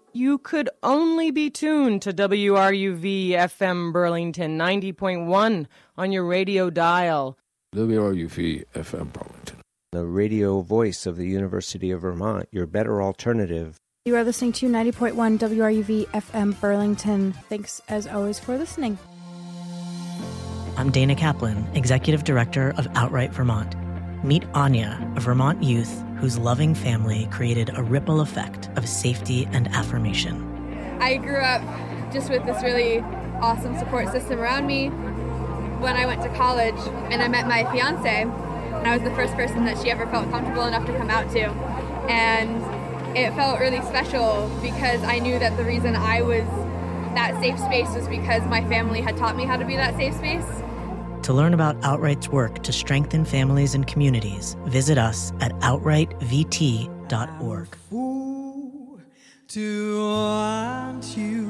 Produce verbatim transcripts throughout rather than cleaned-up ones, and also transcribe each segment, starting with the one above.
You could only be tuned to W R U V F M Burlington ninety point one on your radio dial. W R U V F M Burlington. The radio voice of the University of Vermont, your better alternative. You are listening to ninety point one W R U V F M Burlington. Thanks, as always, for listening. I'm Dana Kaplan, Executive Director of Outright Vermont. Meet Anya, a Vermont youth whose loving family created a ripple effect of safety and affirmation. I grew up just with this really awesome support system around me. When I went to college and I met my fiance, and I was the first person that she ever felt comfortable enough to come out to. And it felt really special because I knew that the reason I was that safe space was because my family had taught me how to be that safe space. To learn about Outright's work to strengthen families and communities, visit us at outright v t dot org. I'm a fool to want you.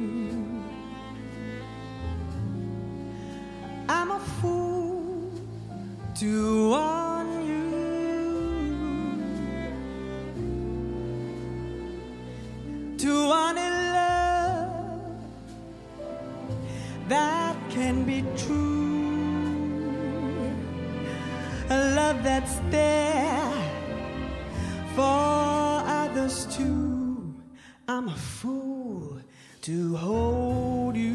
I'm a fool to want you. To want a love that can be true. A love that's there for others too. I'm a fool to hold you.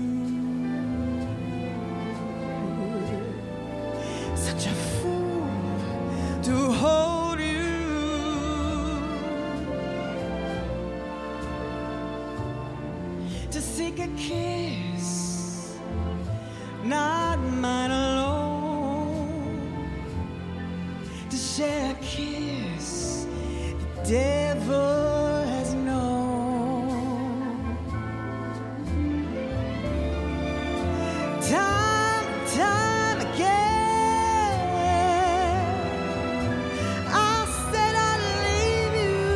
Such a fool to hold you. To seek a kiss, not mine alone. To share a kiss the devil has known. Time and time again I said I'd leave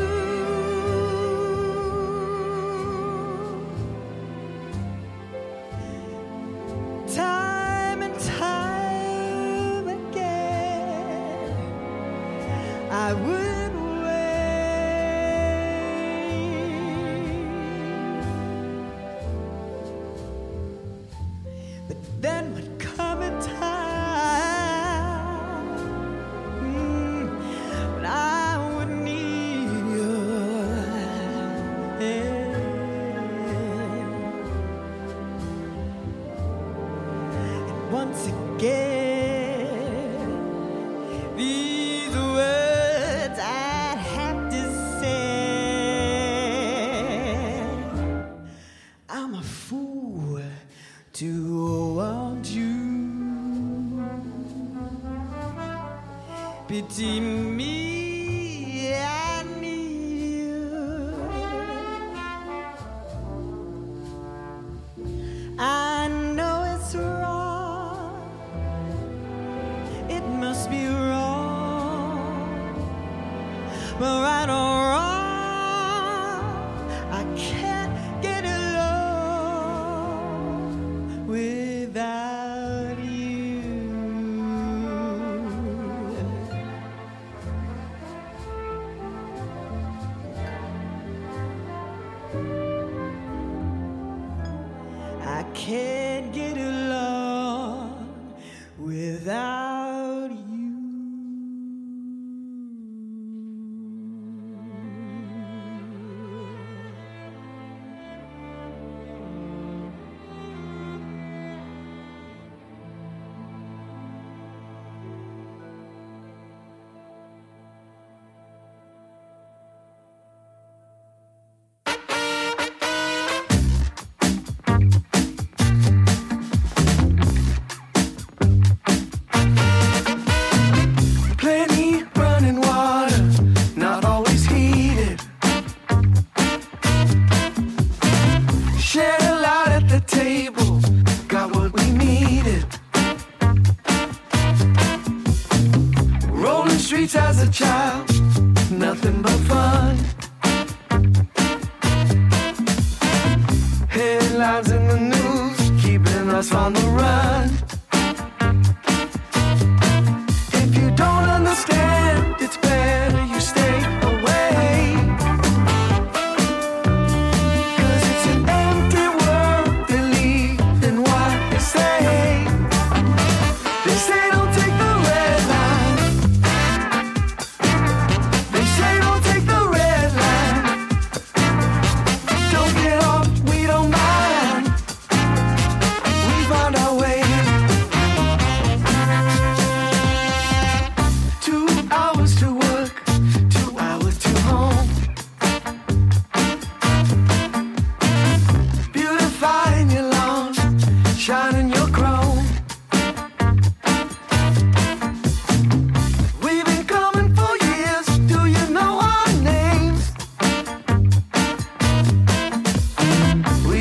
you. Time and time again I would wait, but then would come a time mm, when I would need your hand. And once again, these words I'd have to say. I'm a fool to want you. Pity me, I need you. I know it's wrong. It must be wrong. But right or wrong, I can't get along without you. I can't get along without you. Plenty running water, not always heated. Shared a lot at the table, got what we needed. Rolling streets as a child, nothing but fun. Headlines in the news, keeping us on the run. If you don't understand, it's better you stay away.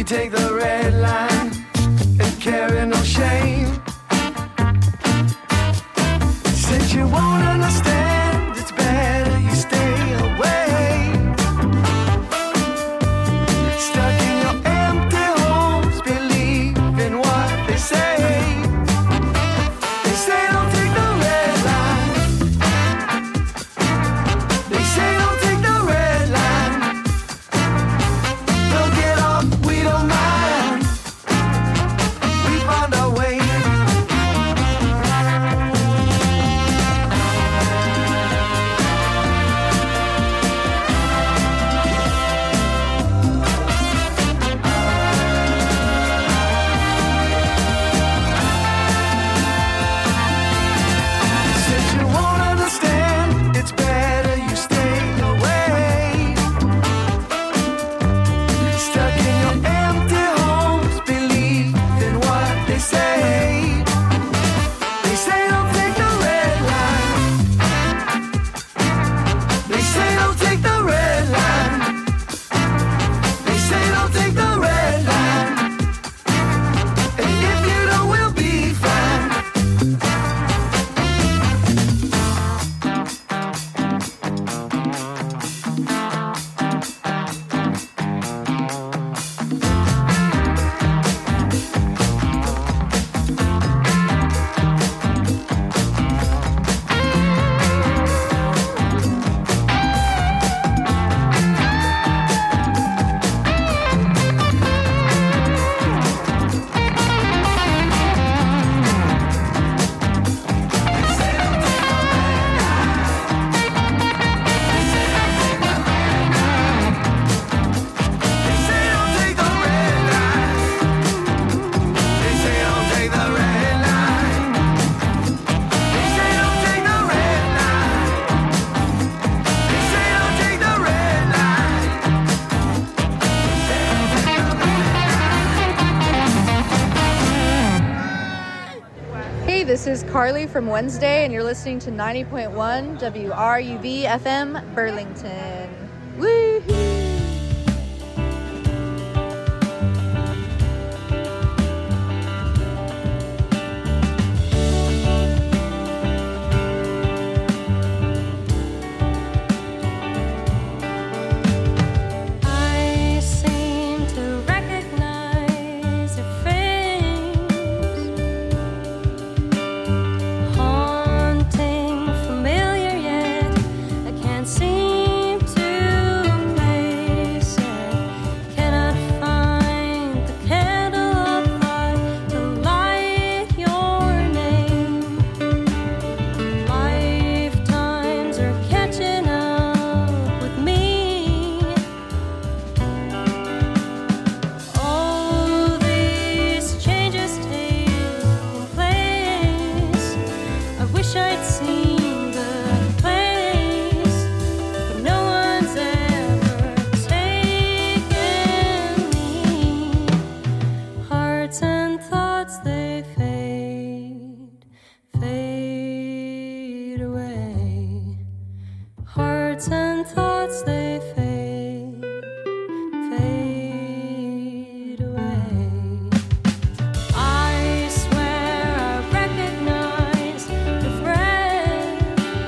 take the red line and carry no shame. Since you won't understand, it's better you stay away. Stuck in your empty homes, believe in what they say. They say don't take the red line. They say don't take the red line. They'll get off, we don't mind. We find our way. Since you won't understand, it's better you stay away. Stuck in your empty homes, believe in what they say. They say don't take the red line. They say don't take the red line. They say don't take the red line. And if you don't, we'll be fine. They say don't take the red line. They say don't take the red line. They say don't take the red line. They say don't take the red line. Hey, this is Carly from Wednesday, and you're listening to ninety point one W R U V F M Burlington. Woohoo! I seem to recognize your face, haunting, familiar yet I can't seem to place it. Cannot find the candle of light to light your name. Lifetimes are catching up with me. All these changes taking place. I wish I'd seen the place, but no one's ever taken me. Hearts and thoughts, they fade, fade away. Hearts and thoughts, they fade, fade away. I swear I recognize the thread.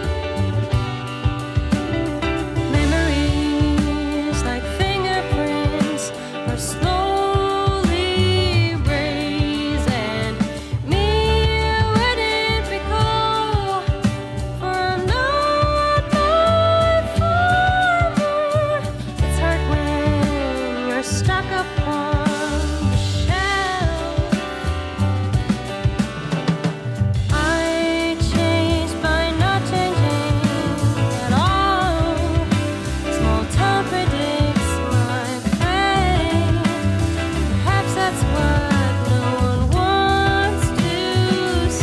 Memories like fingerprints are slowly erasing me. Where did we go? For I'm not my father. It's hard when you're stuck upon the shelf. I changed by not changing at all. Small town predicts my fate. Perhaps that's what no one wants to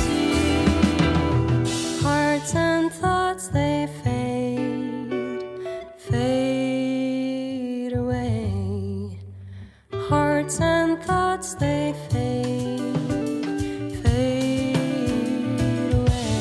see. Hearts and thoughts, they fade, fade away. Hearts and thoughts, they fade, fade away.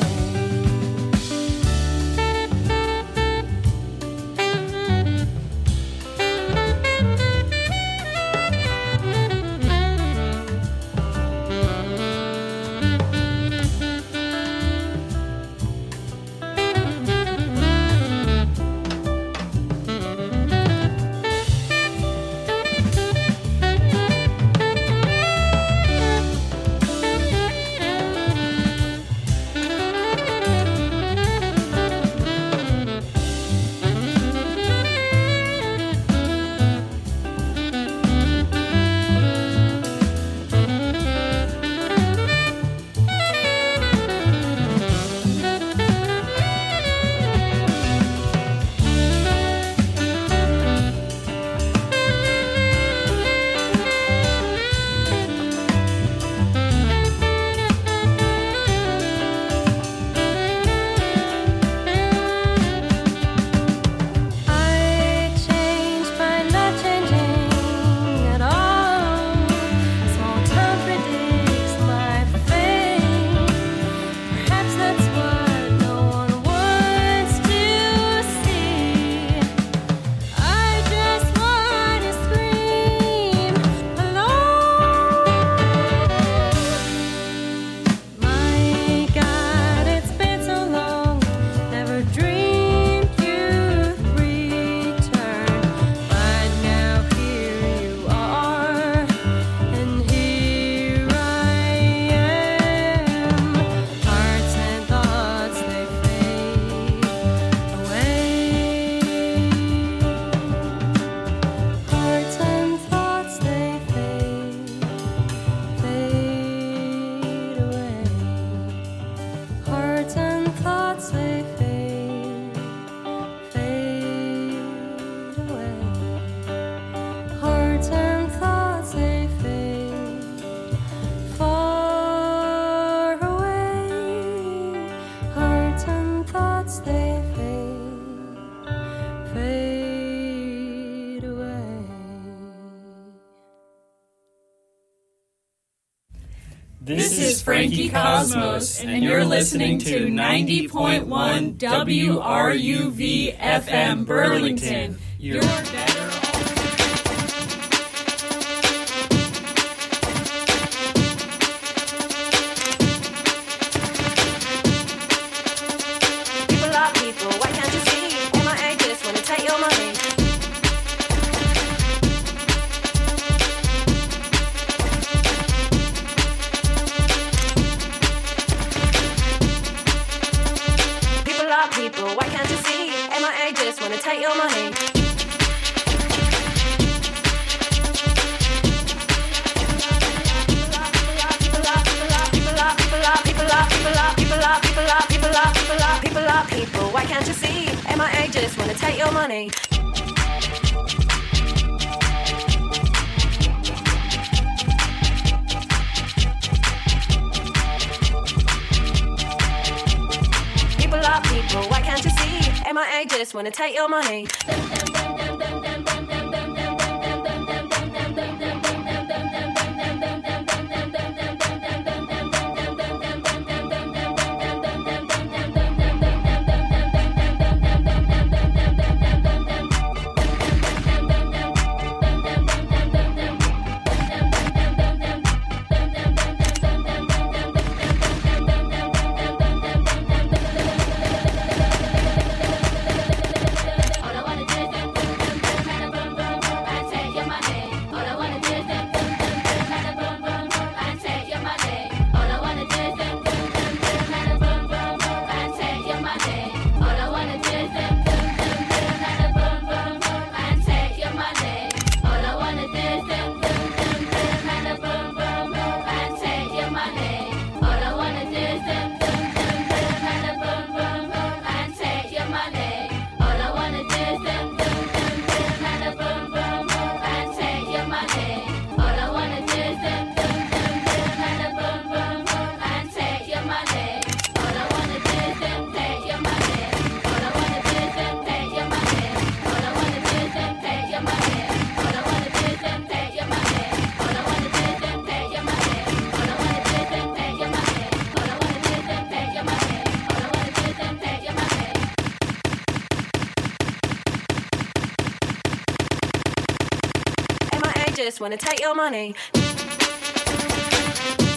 This is Frankie Cosmos, and you're listening to ninety point one W R U V F M Burlington. You're better off. People are people, why can't you see? M I A just wanna take your money. People are people, why can't you see? M I A just wanna take your money. People are people, why can't you see? M I A just wanna take your money. People are people, why can't you see? M I A just wanna take your money. Just wanna take your money.